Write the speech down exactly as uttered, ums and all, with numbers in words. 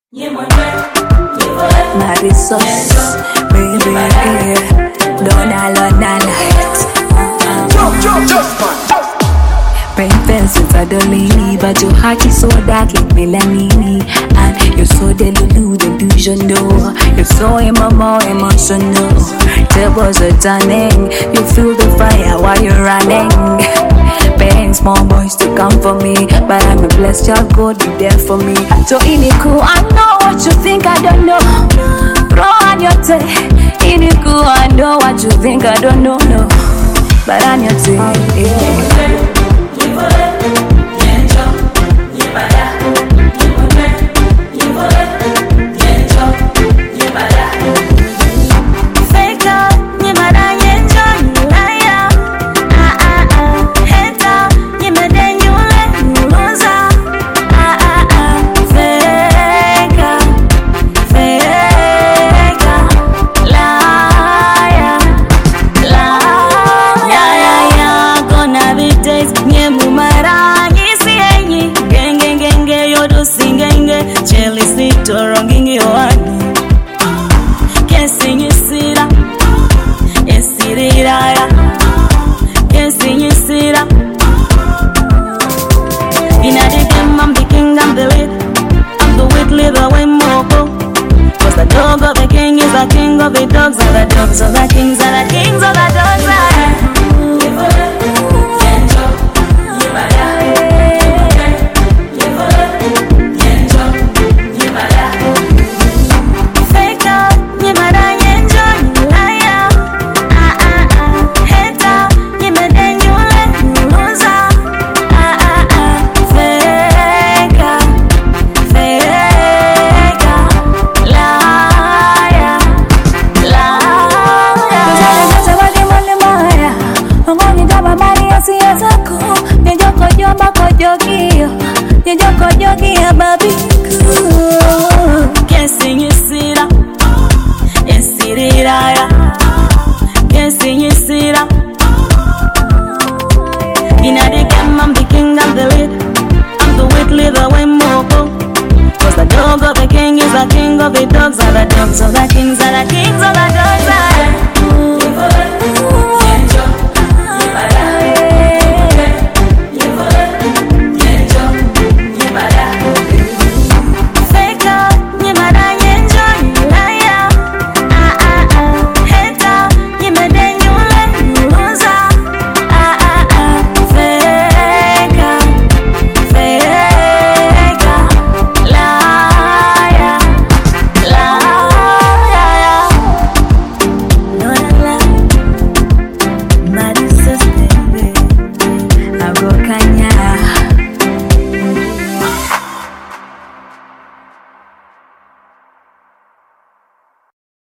Marisol, baby, yeah. Don't allow no light. Paint pencils are the lily, but your heart is so dark like melanini. And you're so delulu, delusional. You're so emotional, emotional. Tables are turning, you feel the fire while you're running. Paying small boys to come for me, but I'm a blessed child, God be there for me. So in it cool, I know what you think I don't know. Throw on your tail. In it cool, I know what you think I don't know, no. But on your tail, yeah. The king of the dogs are the dogs of the kings are the kings of the dogs are. The king of the dogs are the dogs of the kings are the kings of the